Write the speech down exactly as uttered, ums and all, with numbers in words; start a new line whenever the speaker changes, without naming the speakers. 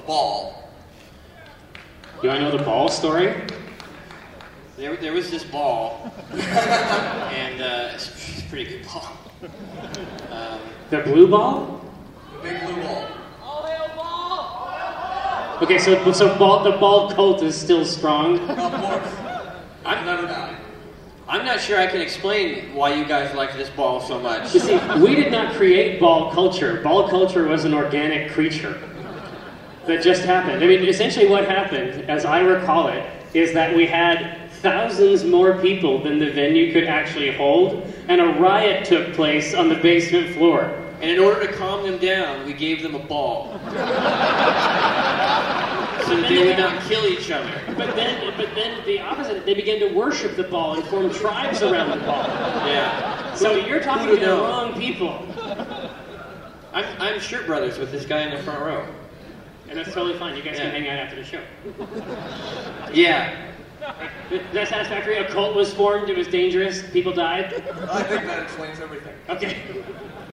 ball.
You want to know the ball story?
There, there was this ball, and uh, it's, it's a pretty good ball. Um,
The blue ball?
The big blue ball.
Okay, so so ball, the ball cult is still strong.
Of course.
I'm,
Never died.
I'm not sure I can explain why you guys like this ball so much.
You see, we did not create ball culture. Ball culture was an organic creature that just happened. I mean, essentially what happened, as I recall it, is that we had thousands more people than the venue could actually hold, and a riot took place on the basement floor.
And in order to calm them down, we gave them a ball. So that they would not kill each other.
But then, but then the opposite, they began to worship the ball and form tribes around the ball.
Yeah.
So you're talking
Who
to the
knows?
wrong people.
I'm, I'm shirt brothers with this guy in the front row.
And that's totally fine. You guys
Yeah.
can hang out after the show.
Yeah.
Is that satisfactory? A cult was formed. It was dangerous. People died.
I think that explains everything.
Okay.